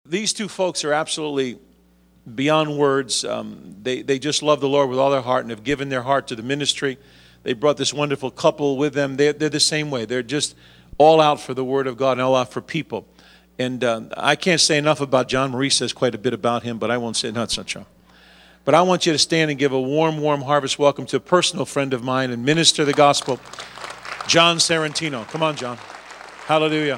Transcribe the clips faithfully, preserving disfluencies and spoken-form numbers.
These two folks are absolutely beyond words. Um, they, they just love the Lord with all their heart and have given their heart to the ministry. They brought this wonderful couple with them. They're, they're the same way. They're just all out for the Word of God and all out for people. And uh, I can't say enough about John. Marie says quite a bit about him, but I won't say, no, it's not true. But I want you to stand and give a warm, warm harvest welcome to a personal friend of mine and minister the gospel, John Sarantino. Come on, John. Hallelujah.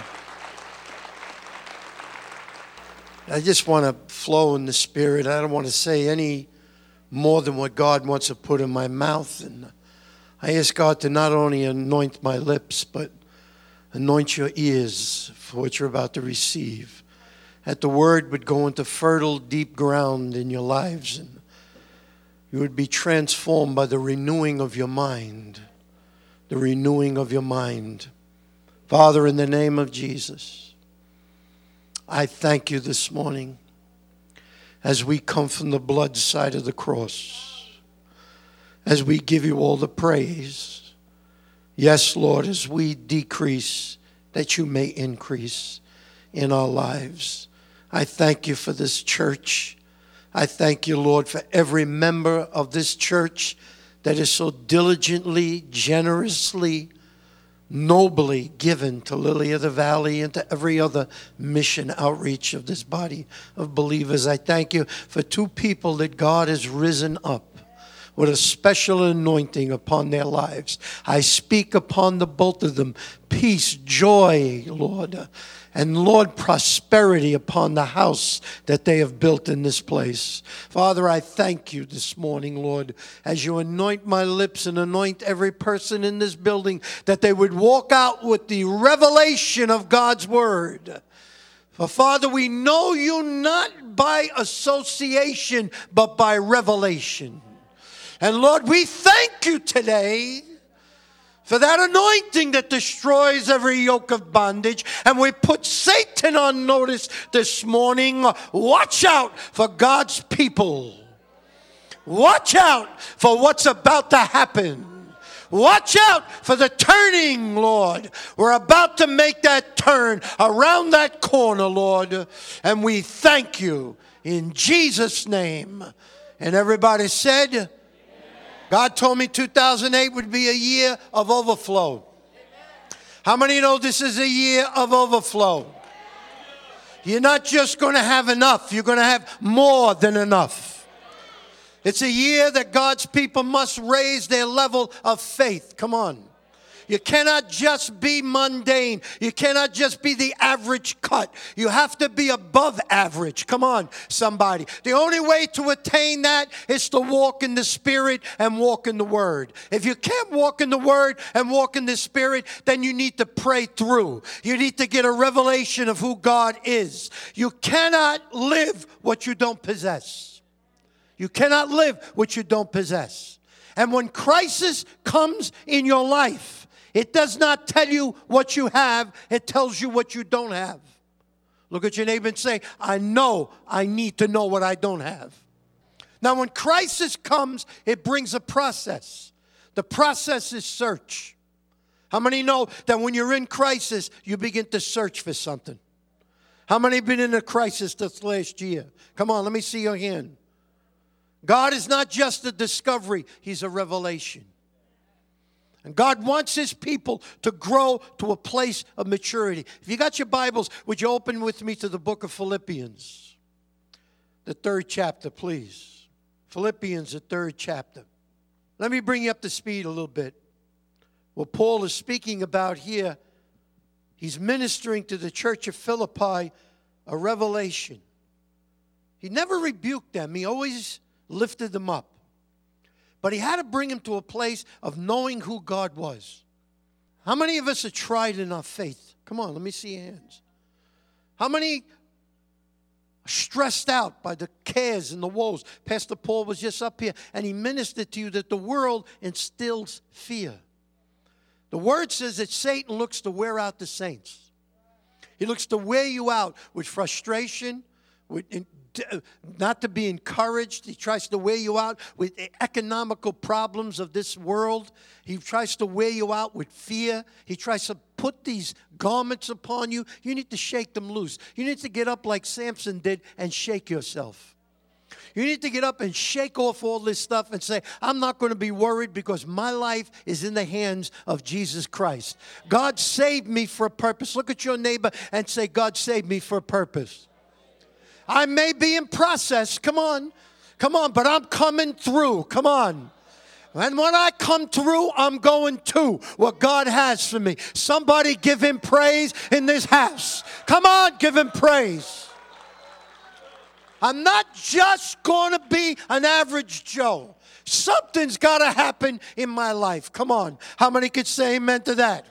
I just want to flow in the Spirit. I don't want to say any more than what God wants to put in my mouth. And I ask God to not only anoint my lips, but anoint your ears for what you're about to receive. That the word would go into fertile, deep ground in your lives. And you would be transformed by the renewing of your mind. The renewing of your mind. Father, in the name of Jesus, I thank you this morning as we come from the blood side of the cross, as we give you all the praise. Yes, Lord, as we decrease, that you may increase in our lives. I thank you for this church. I thank you, Lord, for every member of this church that is so diligently, generously, nobly given to Lily of the Valley and to every other mission outreach of this body of believers. I thank you for two people that God has risen up with a special anointing upon their lives. I speak upon the both of them peace, joy, Lord, and Lord, prosperity upon the house that they have built in this place. Father, I thank you this morning, Lord, as you anoint my lips and anoint every person in this building, that they would walk out with the revelation of God's word. For Father, we know you not by association, but by revelation. And Lord, we thank you today for that anointing that destroys every yoke of bondage. And we put Satan on notice this morning. Watch out for God's people. Watch out for what's about to happen. Watch out for the turning, Lord. We're about to make that turn around that corner, Lord. And we thank you in Jesus' name. And everybody said, God told me two thousand eight would be a year of overflow. How many know this is a year of overflow? You're not just going to have enough. You're going to have more than enough. It's a year that God's people must raise their level of faith. Come on. You cannot just be mundane. You cannot just be the average cut. You have to be above average. Come on, somebody. The only way to attain that is to walk in the Spirit and walk in the Word. If you can't walk in the Word and walk in the Spirit, then you need to pray through. You need to get a revelation of who God is. You cannot live what you don't possess. You cannot live what you don't possess. And when crisis comes in your life, it does not tell you what you have. It tells you what you don't have. Look at your neighbor and say, I know I need to know what I don't have. Now, when crisis comes, it brings a process. The process is search. How many know that when you're in crisis, you begin to search for something? How many have been in a crisis this last year? Come on, let me see your hand. God is not just a discovery. He's a revelation. And God wants his people to grow to a place of maturity. If you got your Bibles, would you open with me to the book of Philippians? The third chapter, please. Philippians, the third chapter. Let me bring you up to speed a little bit. What Paul is speaking about here, he's ministering to the church of Philippi a revelation. He never rebuked them. He always lifted them up. But he had to bring him to a place of knowing who God was. How many of us have tried in our faith? Come on, let me see your hands. How many are stressed out by the cares and the woes? Pastor Paul was just up here, and he ministered to you that the world instills fear. The word says that Satan looks to wear out the saints. He looks to wear you out with frustration, with not to be encouraged. He tries to wear you out with the economical problems of this world. He tries to wear you out with fear. He tries to put put these garments upon you, you need to shake them loose. You need to get up like Samson did and shake yourself. You need to get up and shake off all this stuff and say, I'm not going to be worried because my life is in the hands of Jesus Christ. God saved me for a purpose. Look at your neighbor and say, God saved me for a purpose. I may be in process. Come on. Come on, but I'm coming through. Come on. And when I come through, I'm going to what God has for me. Somebody give him praise in this house. Come on, give him praise. I'm not just going to be an average Joe. Something's got to happen in my life. Come on. How many could say amen to that?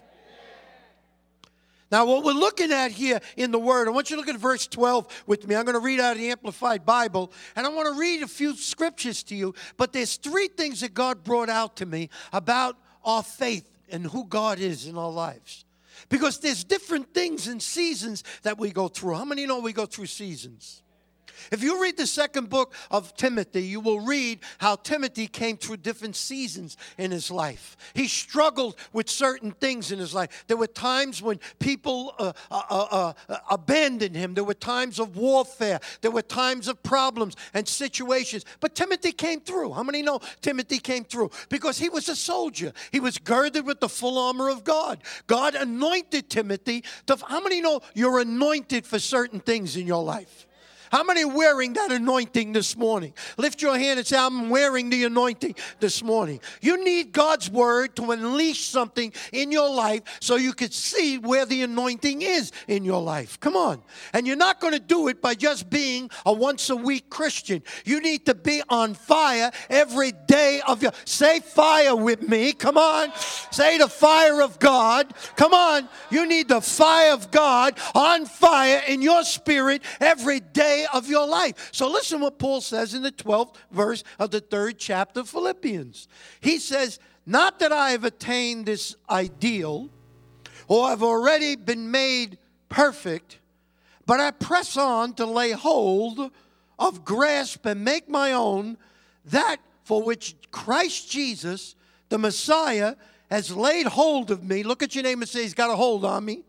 Now, what we're looking at here in the Word, I want you to look at verse twelve with me. I'm going to read out of the Amplified Bible, and I want to read a few scriptures to you. But there's three things that God brought out to me about our faith and who God is in our lives. Because there's different things and seasons that we go through. How many know we go through seasons? If you read the second book of Timothy, you will read how Timothy came through different seasons in his life. He struggled with certain things in his life. There were times when people uh, uh, uh, uh, abandoned him. There were times of warfare. There were times of problems and situations. But Timothy came through. How many know Timothy came through? Because he was a soldier. He was girded with the full armor of God. God anointed Timothy. To, how many know you're anointed for certain things in your life? How many are wearing that anointing this morning? Lift your hand and say, I'm wearing the anointing this morning. You need God's word to unleash something in your life so you can see where the anointing is in your life. Come on. And you're not going to do it by just being a once-a-week Christian. You need to be on fire every day of your... Say fire with me. Come on. Say the fire of God. Come on. You need the fire of God on fire in your spirit every day of your life. So listen what Paul says in the twelfth verse of the third chapter of Philippians. He says, not that I have attained this ideal or have already been made perfect, but I press on to lay hold of, grasp, and make my own that for which Christ Jesus, the Messiah, has laid hold of me. Look at your name and say, he's got a hold on me.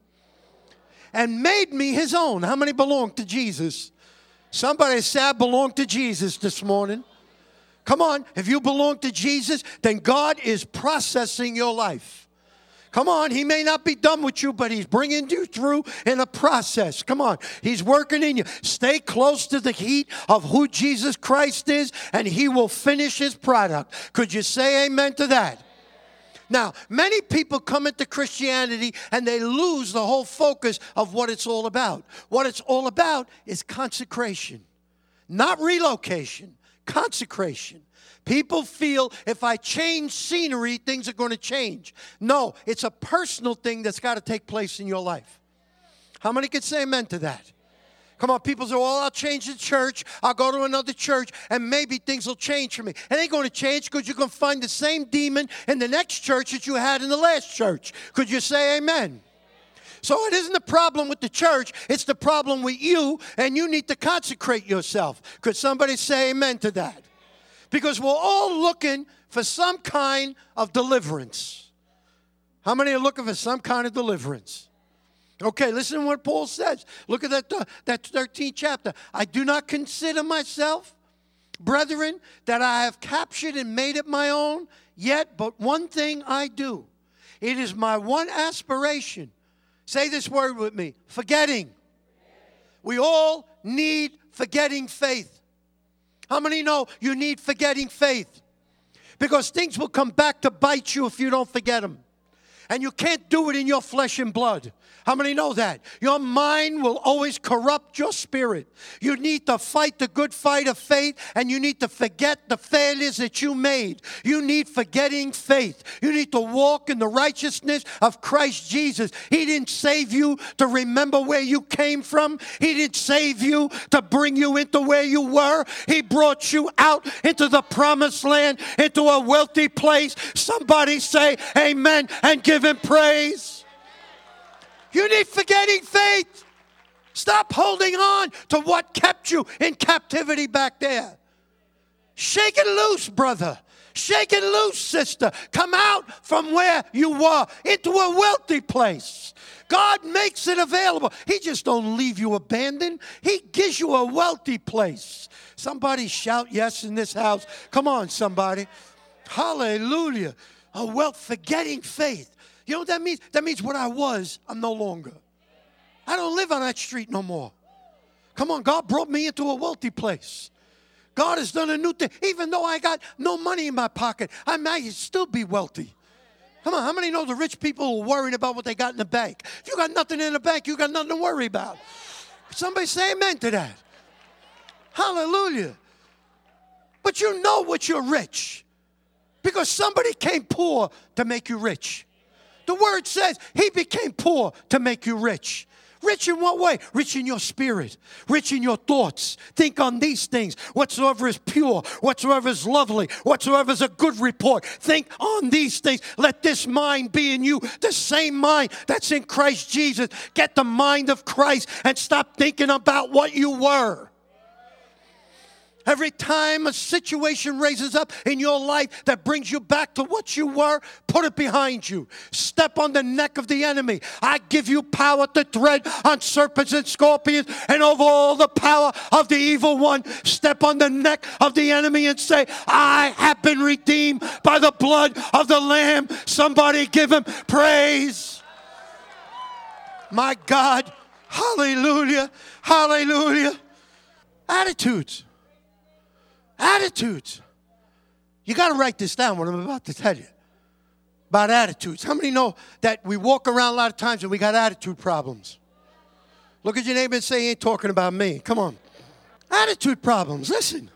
And made me his own. How many belong to Jesus? Somebody say, I belong to Jesus this morning. Come on. If you belong to Jesus, then God is processing your life. Come on. He may not be done with you, but he's bringing you through in a process. Come on. He's working in you. Stay close to the heat of who Jesus Christ is, and he will finish his product. Could you say amen to that? Now, many people come into Christianity and they lose the whole focus of what it's all about. What it's all about is consecration, not relocation, consecration. People feel if I change scenery, things are going to change. No, it's a personal thing that's got to take place in your life. How many can say amen to that? Come on, people say, well, I'll change the church. I'll go to another church, and maybe things will change for me. It ain't going to change because you're going to find the same demon in the next church that you had in the last church. Could you say amen? So it isn't the problem with the church. It's the problem with you, and you need to consecrate yourself. Could somebody say amen to that? Because we're all looking for some kind of deliverance. How many are looking for some kind of deliverance? Okay, listen to what Paul says. Look at that, uh, that thirteenth chapter. I do not consider myself, brethren, that I have captured and made it my own, yet but one thing I do. It is my one aspiration. Say this word with me, forgetting. We all need forgetting faith. How many know you need forgetting faith? Because things will come back to bite you if you don't forget them. And you can't do it in your flesh and blood. How many know that? Your mind will always corrupt your spirit. You need to fight the good fight of faith, and you need to forget the failures that you made. You need forgetting faith. You need to walk in the righteousness of Christ Jesus. He didn't save you to remember where you came from. He didn't save you to bring you into where you were. He brought you out into the promised land, into a wealthy place. Somebody say amen and give him praise. You need forgetting faith. Stop holding on to what kept you in captivity back there. Shake it loose, brother. Shake it loose, sister. Come out from where you were into a wealthy place. God makes it available. He just don't leave you abandoned. He gives you a wealthy place. Somebody shout yes in this house. Come on, somebody. Hallelujah. A wealth, forgetting faith. You know what that means? That means what I was, I'm no longer. I don't live on that street no more. Come on, God brought me into a wealthy place. God has done a new thing. Even though I got no money in my pocket, I might still be wealthy. Come on, how many know the rich people are worried about what they got in the bank? If you got nothing in the bank, you got nothing to worry about. Somebody say amen to that. Hallelujah. But you know what you're rich. Because somebody came poor to make you rich. The word says he became poor to make you rich. Rich in what way? Rich in your spirit. Rich in your thoughts. Think on these things. Whatsoever is pure. Whatsoever is lovely. Whatsoever is a good report. Think on these things. Let this mind be in you. The same mind that's in Christ Jesus. Get the mind of Christ and stop thinking about what you were. Every time a situation raises up in your life that brings you back to what you were, put it behind you. Step on the neck of the enemy. I give you power to tread on serpents and scorpions and over all the power of the evil one. Step on the neck of the enemy and say, I have been redeemed by the blood of the Lamb. Somebody give him praise. My God. Hallelujah. Hallelujah. Attitudes. Attitudes. You got to write this down, what I'm about to tell you. About attitudes. How many know that we walk around a lot of times and we got attitude problems? Look at your neighbor and say, he ain't talking about me. Come on. Attitude problems. Listen.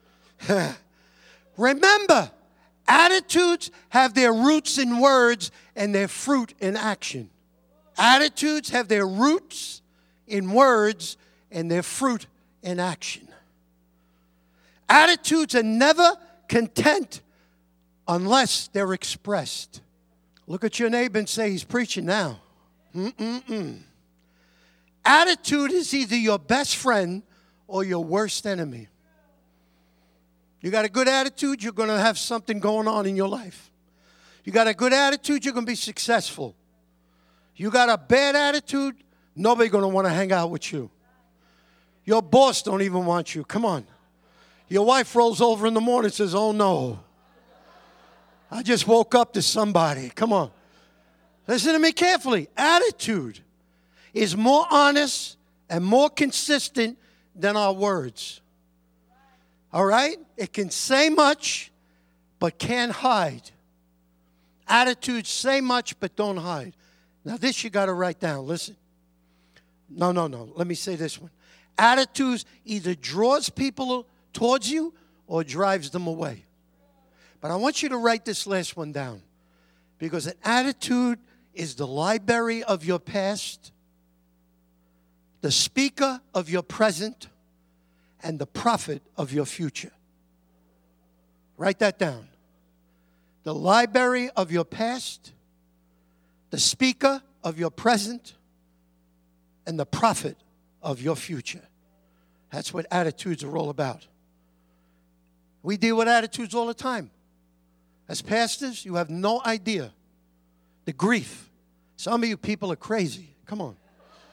Remember, attitudes have their roots in words and their fruit in action. Attitudes have their roots in words and their fruit in action. Attitudes are never content unless they're expressed. Look at your neighbor and say, he's preaching now. Mm-mm-mm. Attitude is either your best friend or your worst enemy. You got a good attitude, you're going to have something going on in your life. You got a good attitude, you're going to be successful. You got a bad attitude, nobody's going to want to hang out with you. Your boss don't even want you. Come on. Your wife rolls over in the morning and says, oh no, I just woke up to somebody. Come on. Listen to me carefully. Attitude is more honest and more consistent than our words. All right? It can say much, but can't hide. Attitudes say much, but don't hide. Now this you got to write down. Listen. No, no, no. Let me say this one. Attitudes either draws people towards you or drives them away. But I want you to write this last one down, because an attitude is the library of your past, the speaker of your present, and the prophet of your future. Write that down. The library of your past, the speaker of your present, and the prophet of your future. That's what attitudes are all about. We deal with attitudes all the time. As pastors, you have no idea the grief. Some of you people are crazy. Come on.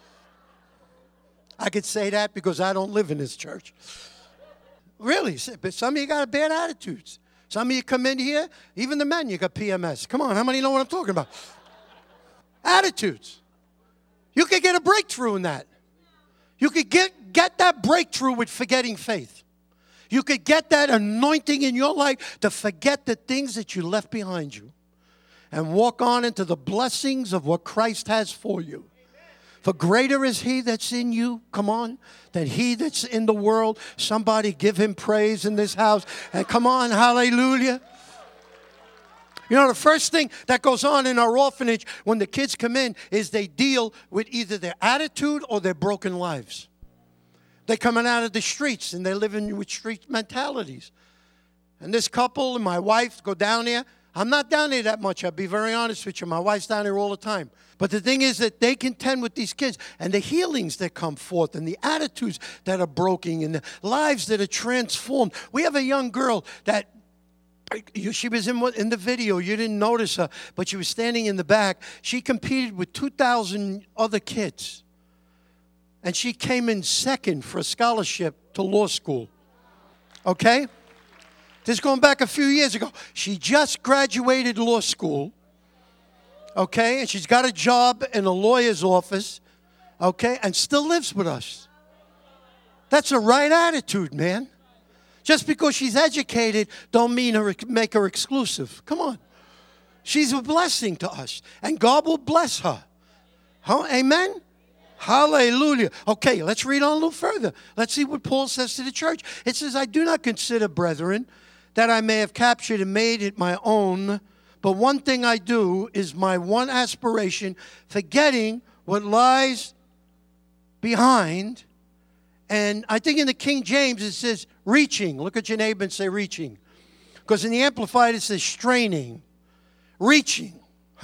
I could say that because I don't live in this church. Really, but some of you got bad attitudes. Some of you come in here, even the men, you got P M S. Come on, how many know what I'm talking about? Attitudes. You could get a breakthrough in that. You could get, get that breakthrough with forgetting faith. You could get that anointing in your life to forget the things that you left behind you and walk on into the blessings of what Christ has for you. For greater is he that's in you, come on, than he that's in the world. Somebody give him praise in this house. And come on, hallelujah. You know, the first thing that goes on in our orphanage when the kids come in is they deal with either their attitude or their broken lives. They're coming out of the streets and they're living with street mentalities. And this couple and my wife go down there. I'm not down there that much, I'll be very honest with you. My wife's down there all the time. But the thing is that they contend with these kids and the healings that come forth and the attitudes that are broken and the lives that are transformed. We have a young girl that She was in in the video. You didn't notice her, but she was standing in the back. She competed with two thousand other kids. And she came in second for a scholarship to law school. Okay? This is going back a few years ago. She just graduated law school. Okay? And she's got a job in a lawyer's office. Okay? And still lives with us. That's a right attitude, man. Just because she's educated don't mean her, make her exclusive. Come on. She's a blessing to us. And God will bless her. Huh? Amen? Hallelujah. Okay, let's read on a little further. Let's see what Paul says to the church. It says, I do not consider, brethren, that I may have captured and made it my own, but one thing I do is my one aspiration, forgetting what lies behind. And I think in the King James it says reaching. Look at your neighbor and say reaching. Because in the Amplified it says straining. Reaching.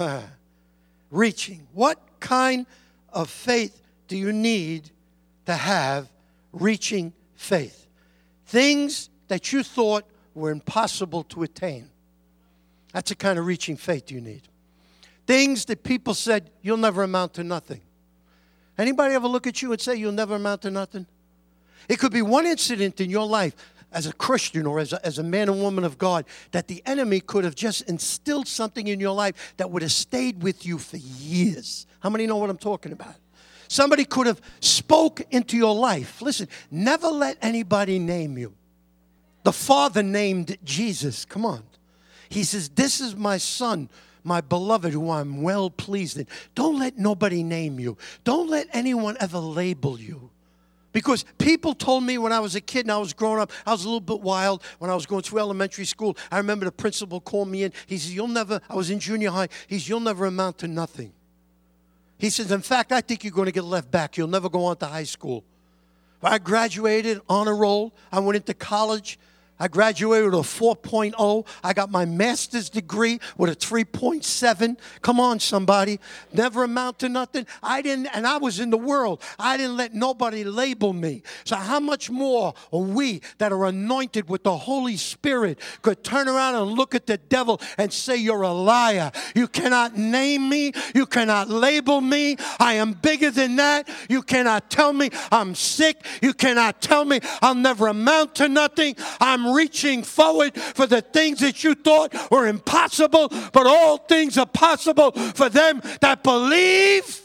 Reaching. What kind of faith do you need to have reaching faith? Things that you thought were impossible to attain. That's the kind of reaching faith you need. Things that people said, you'll never amount to nothing. Anybody ever look at you and say, you'll never amount to nothing? It could be one incident in your life as a Christian or as a, as a man and woman of God that the enemy could have just instilled something in your life that would have stayed with you for years. How many know what I'm talking about? Somebody could have spoke into your life. Listen, never let anybody name you. The Father named Jesus. Come on. He says, this is my son, my beloved, who I'm well pleased in. Don't let nobody name you. Don't let anyone ever label you. Because people told me when I was a kid and I was growing up, I was a little bit wild when I was going through elementary school. I remember the principal called me in. He says, you'll never, I was in junior high. He says, you'll never amount to nothing. He says, in fact, I think you're going to get left back. You'll never go on to high school. I graduated on a roll. I went into college. I graduated with a four point oh. I got my master's degree with a three point seven. Come on, somebody. Never amount to nothing. I didn't, and I was in the world. I didn't let nobody label me. So how much more are we that are anointed with the Holy Spirit could turn around and look at the devil and say, you're a liar. You cannot name me. You cannot label me. I am bigger than that. You cannot tell me I'm sick. You cannot tell me I'll never amount to nothing. I'm reaching forward for the things that you thought were impossible, but all things are possible for them that believe.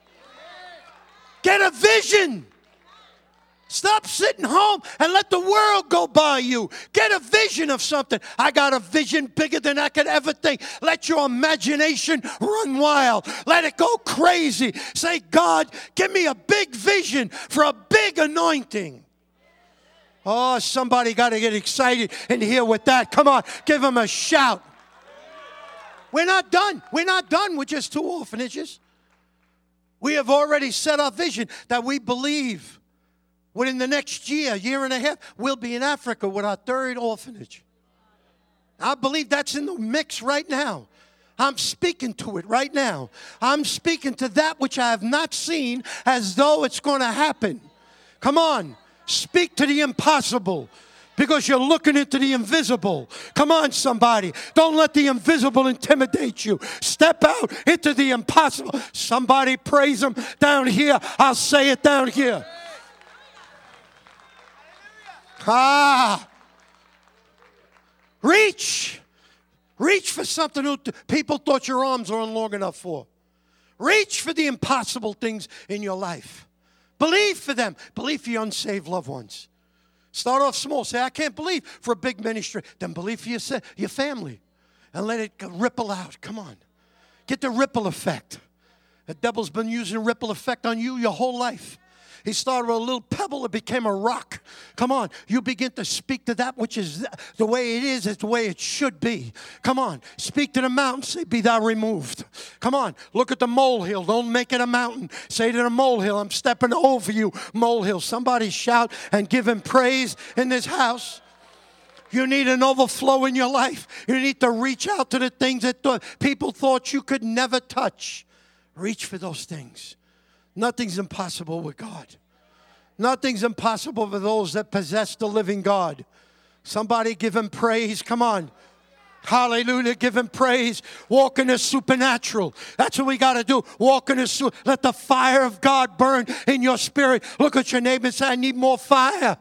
Get a vision. Stop sitting home and let the world go by you. Get a vision of something. I got a vision bigger than I could ever think. Let your imagination run wild. Let it go crazy. Say, God, give me a big vision for a big anointing. Oh, somebody got to get excited and hear with that. Come on, give them a shout. We're not done. We're not done with just two orphanages. We have already set our vision that we believe within the next year, year and a half, we'll be in Africa with our third orphanage. I believe that's in the mix right now. I'm speaking to it right now. I'm speaking to that which I have not seen as though it's going to happen. Come on. Speak to the impossible because you're looking into the invisible. Come on, somebody. Don't let the invisible intimidate you. Step out into the impossible. Somebody praise him down here. I'll say it down here. Ah. Reach. Reach for something who people thought your arms weren't long enough for. Reach for the impossible things in your life. Believe for them. Believe for your unsaved loved ones. Start off small. Say, I can't believe for a big ministry. Then believe for your, your family. And let it ripple out. Come on. Get the ripple effect. The devil's been using ripple effect on you your whole life. He started with a little pebble. It became a rock. Come on. You begin to speak to that which is the way it is. It's the way it should be. Come on. Speak to the mountain. Say, be thou removed. Come on. Look at the molehill. Don't make it a mountain. Say to the molehill, I'm stepping over you, molehill. Somebody shout and give him praise in this house. You need an overflow in your life. You need to reach out to the things that th- people thought you could never touch. Reach for those things. Nothing's impossible with God. Nothing's impossible for those that possess the living God. Somebody give him praise. Come on. Hallelujah. Give him praise. Walk in the supernatural. That's what we got to do. Walk in the su- Let the fire of God burn in your spirit. Look at your neighbor and say, I need more fire.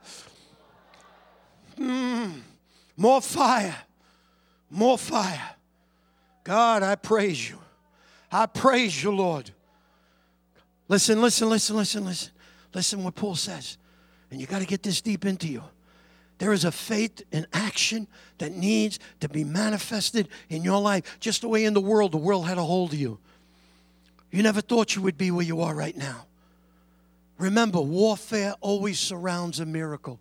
Mm, more fire. More fire. God, I praise you. I praise you, Lord. Listen, listen, listen, listen, listen. Listen what Paul says. And you got to get this deep into you. There is a faith in action that needs to be manifested in your life. Just the way in the world, the world had a hold of you. You never thought you would be where you are right now. Remember, warfare always surrounds a miracle.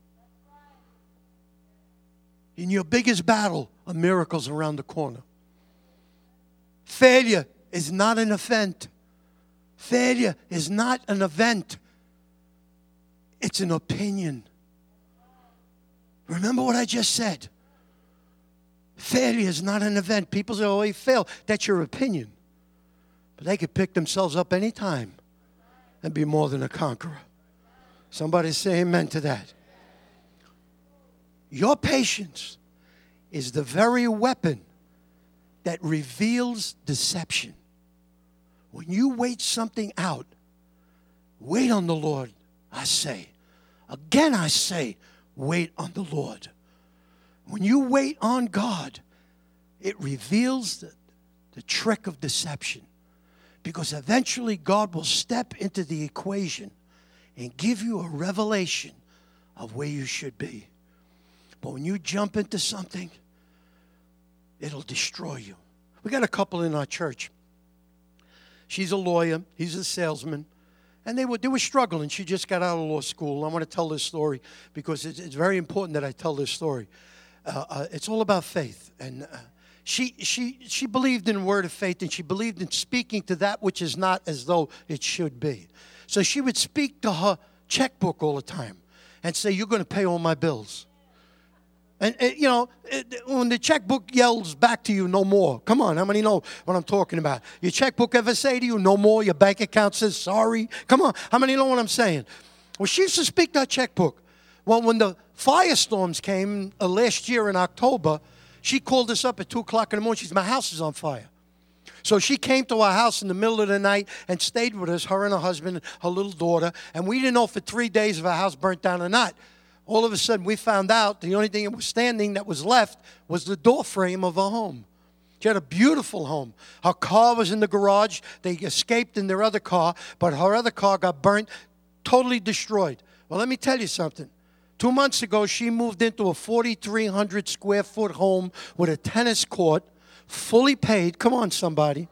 In your biggest battle, a miracle's around the corner. Failure is not an event. Failure is not an event. It's an opinion. Remember what I just said. Failure is not an event. People say, oh, he failed. That's your opinion. But they could pick themselves up anytime and be more than a conqueror. Somebody say amen to that. Your patience is the very weapon that reveals deception. When you wait something out, wait on the Lord, I say. Again, I say, wait on the Lord. When you wait on God, it reveals the, the trick of deception. Because eventually God will step into the equation and give you a revelation of where you should be. But when you jump into something, it'll destroy you. We got a couple in our church. She's a lawyer. He's a salesman. And they were, they were struggling. She just got out of law school. I want to tell this story because it's, it's very important that I tell this story. Uh, uh, it's all about faith. And uh, she, she, she believed in the word of faith, and she believed in speaking to that which is not as though it should be. So she would speak to her checkbook all the time and say, you're going to pay all my bills. And, uh, you know, it, when the checkbook yells back to you, no more. Come on, how many know what I'm talking about? Your checkbook ever say to you, no more? Your bank account says, sorry? Come on, how many know what I'm saying? Well, she used to speak that checkbook. Well, when the firestorms came uh, last year in October, she called us up at two o'clock in the morning. She said, my house is on fire. So she came to our house in the middle of the night and stayed with us, her and her husband, her little daughter. And we didn't know for three days if our house burnt down or not. All of a sudden, we found out the only thing that was standing that was left was the door frame of her home. She had a beautiful home. Her car was in the garage. They escaped in their other car, but her other car got burnt, totally destroyed. Well, let me tell you something. Two months ago, she moved into a forty-three hundred square foot home with a tennis court, fully paid. Come on, somebody.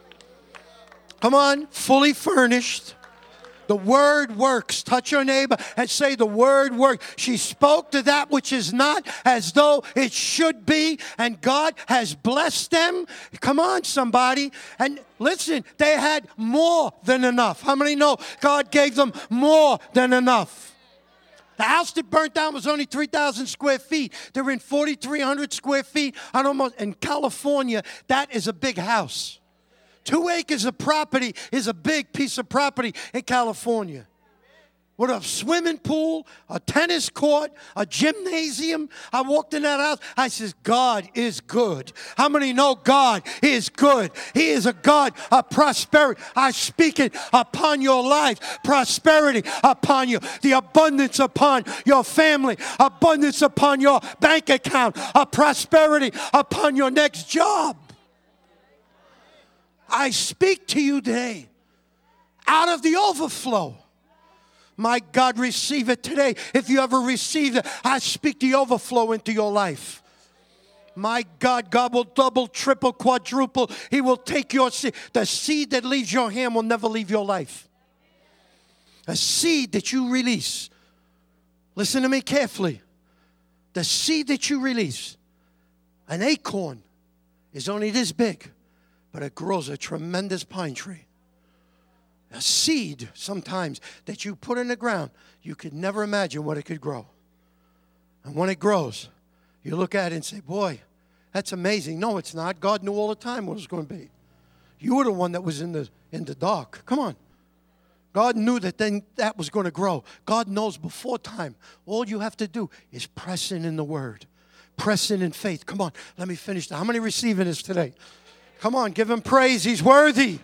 Come on, fully furnished. The word works. Touch your neighbor and say the word works. She spoke to that which is not as though it should be, and God has blessed them. Come on, somebody. And listen, they had more than enough. How many know God gave them more than enough? The house that burnt down was only three thousand square feet. They're in forty-three hundred square feet. I almost, in California, that is a big house. Two acres of property is a big piece of property in California. With a swimming pool, a tennis court, a gymnasium. I walked in that house. I says, God is good. How many know God is good? He is a God of prosperity. I speak it upon your life. Prosperity upon you. The abundance upon your family. Abundance upon your bank account. A prosperity upon your next job. I speak to you today out of the overflow. My God, receive it today. If you ever received it, I speak the overflow into your life. My God, God will double, triple, quadruple. He will take your seed. The seed that leaves your hand will never leave your life. A seed that you release. Listen to me carefully. The seed that you release, an acorn, is only this big, but it grows a tremendous pine tree. A seed, sometimes, that you put in the ground, you could never imagine what it could grow. And when it grows, you look at it and say, boy, that's amazing. No, it's not. God knew all the time what it was going to be. You were the one that was in the, in the dark. Come on. God knew that then that was going to grow. God knows before time. All you have to do is press in in the Word. Pressing in faith. Come on, let me finish. How many receiving this today? Come on, give him praise. He's worthy.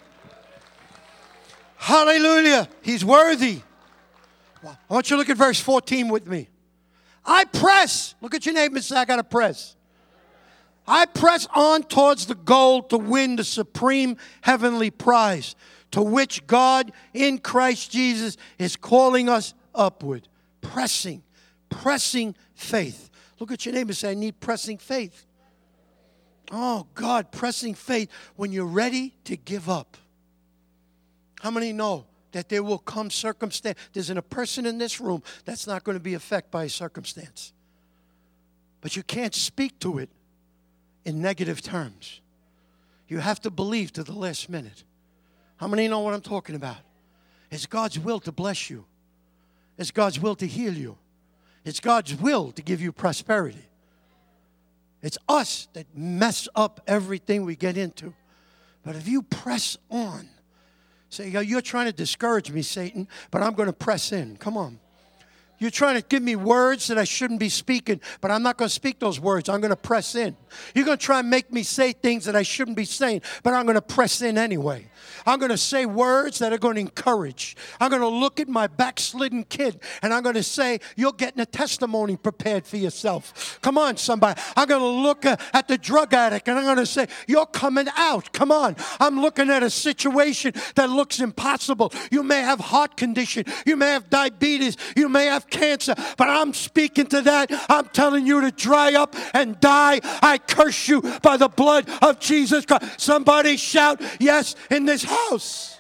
Hallelujah. He's worthy. I want you to look at verse fourteen with me. I press. Look at your neighbor and say, I got to press. I press on towards the goal to win the supreme heavenly prize, to which God in Christ Jesus is calling us upward. Pressing, pressing faith. Look at your neighbor and say, I need pressing faith. Oh, God, pressing faith when you're ready to give up. How many know that there will come circumstance? There's a person in this room that's not going to be affected by a circumstance. But you can't speak to it in negative terms. You have to believe to the last minute. How many know what I'm talking about? It's God's will to bless you. It's God's will to heal you. It's God's will to give you prosperity. It's us that mess up everything we get into. But if you press on, say, you're trying to discourage me, Satan, but I'm going to press in. Come on. You're trying to give me words that I shouldn't be speaking, but I'm not going to speak those words. I'm going to press in. You're going to try and make me say things that I shouldn't be saying, but I'm going to press in anyway. I'm going to say words that are going to encourage. I'm going to look at my backslidden kid, and I'm going to say, you're getting a testimony prepared for yourself. Come on, somebody. I'm going to look at the drug addict, and I'm going to say, you're coming out. Come on. I'm looking at a situation that looks impossible. You may have heart condition. You may have diabetes. You may have cancer, but I'm speaking to that. I'm telling you to dry up and die. I curse you by the blood of Jesus Christ. Somebody shout yes in this house.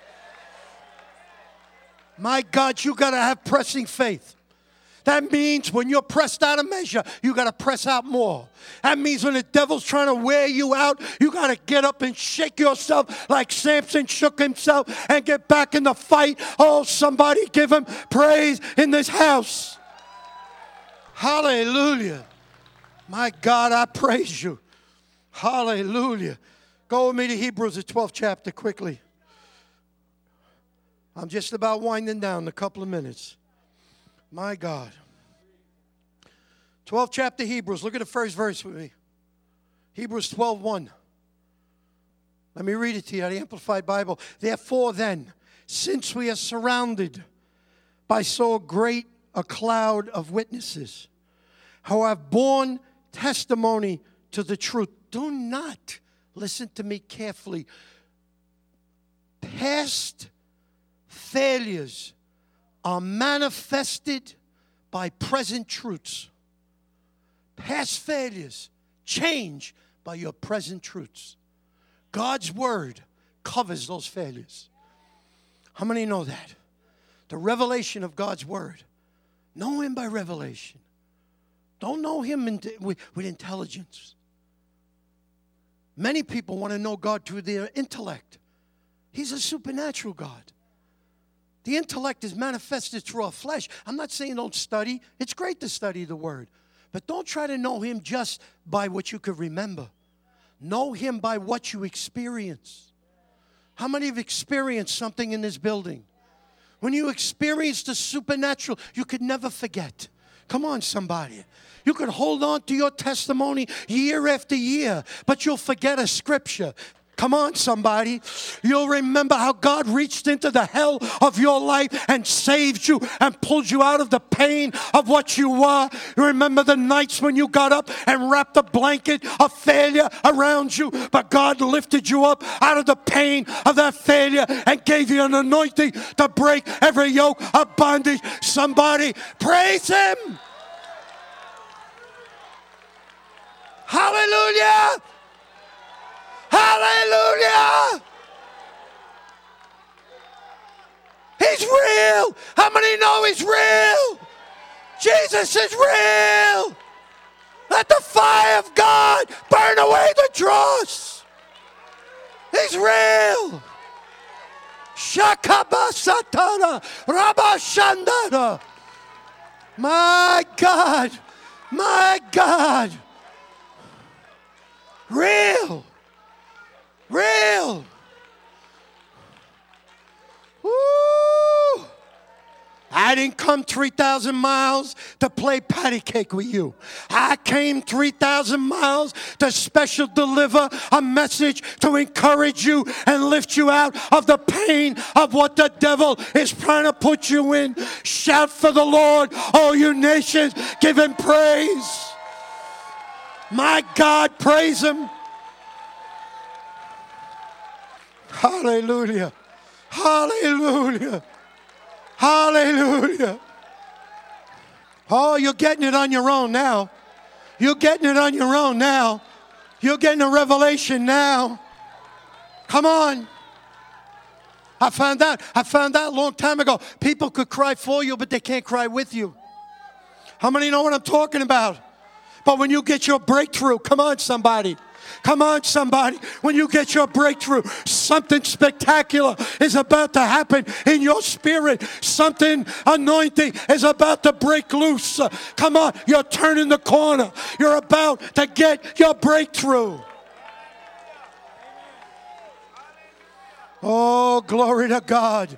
My God, you got to have pressing faith. That means when you're pressed out of measure, you got to press out more. That means when the devil's trying to wear you out, you got to get up and shake yourself like Samson shook himself and get back in the fight. Oh, somebody give him praise in this house. Hallelujah. My God, I praise you. Hallelujah. Go with me to Hebrews, the twelfth chapter, quickly. I'm just about winding down in a couple of minutes. My God. twelfth chapter Hebrews. Look at the first verse with me. Hebrews twelve one. Let me read it to you out of the Amplified Bible. Therefore then, since we are surrounded by so great a cloud of witnesses who have borne testimony to the truth, do not, listen to me carefully, past failures are manifested by present truths. Past failures change by your present truths. God's word covers those failures. How many know that? The revelation of God's word. Know him by revelation. Don't know him in, with, with intelligence. Many people want to know God through their intellect. He's a supernatural God. The intellect is manifested through our flesh. I'm not saying don't study. It's great to study the word. But don't try to know him just by what you could remember. Know him by what you experience. How many have experienced something in this building? When you experience the supernatural, you could never forget. Come on, somebody. You could hold on to your testimony year after year, but you'll forget a scripture. Come on, somebody. You'll remember how God reached into the hell of your life and saved you and pulled you out of the pain of what you were. You remember the nights when you got up and wrapped a blanket of failure around you, but God lifted you up out of the pain of that failure and gave you an anointing to break every yoke of bondage. Somebody praise him. Hallelujah. Hallelujah! He's real. How many know he's real? Jesus is real. Let the fire of God burn away the dross. He's real. Shakabasatana, Rabashandana. My God, my God. Real. Real. Woo! I didn't come three thousand miles to play patty cake with you. I came three thousand miles to special deliver a message to encourage you and lift you out of the pain of what the devil is trying to put you in. Shout for the Lord, all you nations, give him praise. My God, praise him. Hallelujah. Hallelujah. Hallelujah. Oh, you're getting it on your own now. You're getting it on your own now. You're getting a revelation now. Come on. I found out, I found out a long time ago, people could cry for you, but they can't cry with you. How many know what I'm talking about? But when you get your breakthrough, come on, somebody. Come on, somebody. When you get your breakthrough, something spectacular is about to happen in your spirit. Something anointing is about to break loose. Come on, you're turning the corner. You're about to get your breakthrough. Oh, glory to God.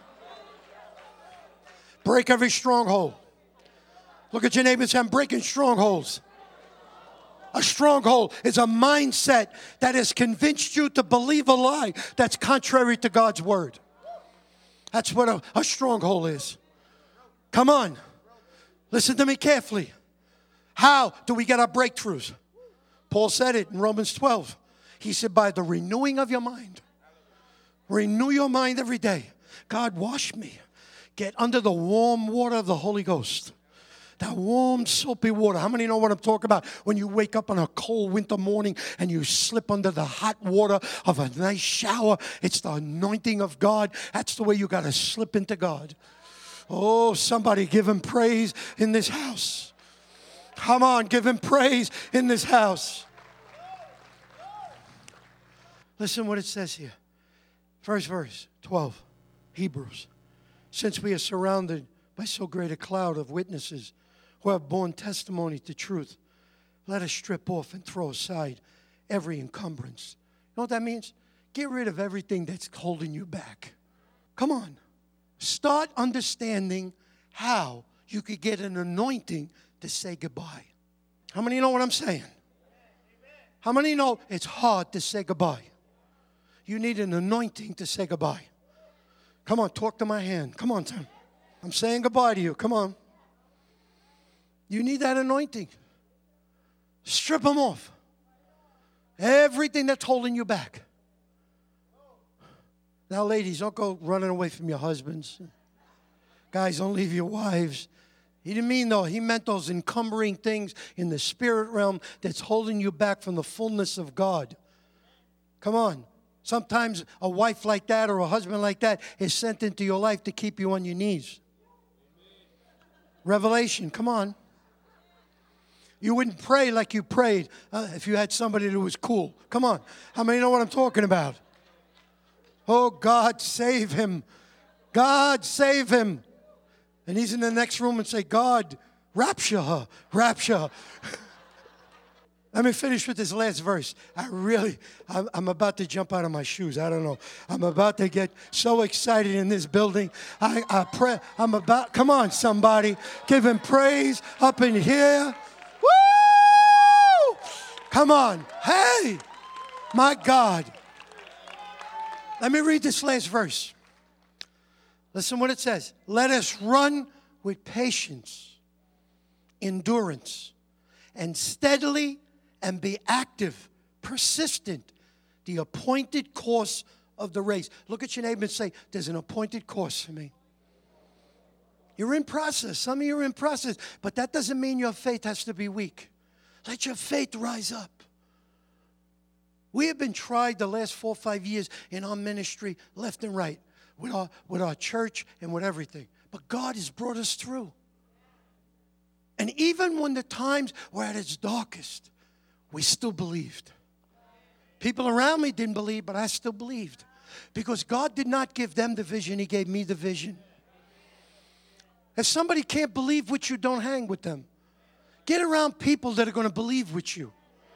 Break every stronghold. Look at your neighbor and say, I'm breaking strongholds. A stronghold is a mindset that has convinced you to believe a lie that's contrary to God's word. That's what a, a stronghold is. Come on. Listen to me carefully. How do we get our breakthroughs? Paul said it in Romans twelve. He said, by the renewing of your mind. Renew your mind every day. God, wash me. Get under the warm water of the Holy Ghost. That warm, soapy water. How many know what I'm talking about? When you wake up on a cold winter morning and you slip under the hot water of a nice shower, it's the anointing of God. That's the way you got to slip into God. Oh, somebody give him praise in this house. Come on, give him praise in this house. Listen what it says here. First verse, twelve, Hebrews. Since we are surrounded by so great a cloud of witnesses who have borne testimony to truth, let us strip off and throw aside every encumbrance. You know what that means? Get rid of everything that's holding you back. Come on. Start understanding how you could get an anointing to say goodbye. How many know what I'm saying? How many know it's hard to say goodbye? You need an anointing to say goodbye. Come on, talk to my hand. Come on, Tim. I'm saying goodbye to you. Come on. You need that anointing. Strip them off. Everything that's holding you back. Now, ladies, don't go running away from your husbands. Guys, don't leave your wives. He didn't mean, though. He meant those encumbering things in the spirit realm that's holding you back from the fullness of God. Come on. Sometimes a wife like that or a husband like that is sent into your life to keep you on your knees. Revelation, come on. You wouldn't pray like you prayed uh, if you had somebody that was cool. Come on. How many know what I'm talking about? Oh, God, save him. God, save him. And he's in the next room and say, God, rapture her, rapture her. Let me finish with this last verse. I really, I'm, I'm about to jump out of my shoes. I don't know. I'm about to get so excited in this building. I, I pray. I'm about, come on, somebody. Give him praise up in here. Woo! Come on. Hey, my God. Let me read this last verse. Listen what it says. Let us run with patience, endurance, and steadily and be active, persistent, the appointed course of the race. Look at your neighbor and say, there's an appointed course for me. You're in process. Some of you are in process, but that doesn't mean your faith has to be weak. Let your faith rise up. We have been tried the last four or five years in our ministry, left and right, with our, with our church and with everything. But God has brought us through. And even when the times were at its darkest, we still believed. People around me didn't believe, but I still believed. Because God did not give them the vision, he gave me the vision. If somebody can't believe with you, don't hang with them. Get around people that are going to believe with you.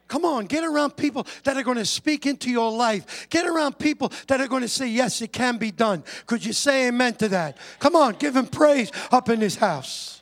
Come on, get around people that are going to speak into your life. Get around people that are going to say, yes, it can be done. Could you say amen to that? Come on, give him praise up in this house.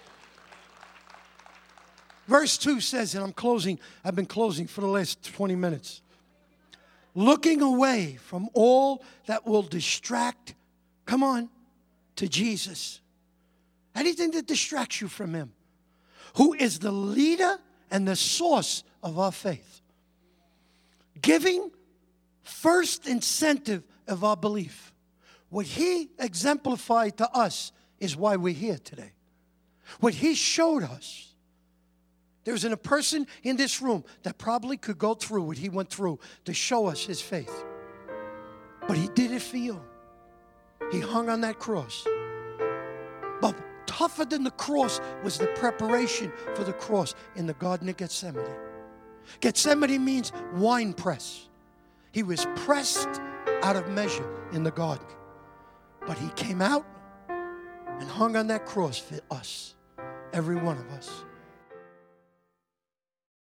Verse two says, and I'm closing, I've been closing for the last twenty minutes. Looking away from all that will distract, come on, to Jesus. Anything that distracts you from him. Who is the leader and the source of our faith. Giving first incentive of our belief. What he exemplified to us is why we're here today. What he showed us. There's a person in this room that probably could go through what he went through to show us his faith. But he did it for you. He hung on that cross. But tougher than the cross was the preparation for the cross in the Garden of Gethsemane. Gethsemane means wine press. He was pressed out of measure in the garden. But he came out and hung on that cross for us, every one of us.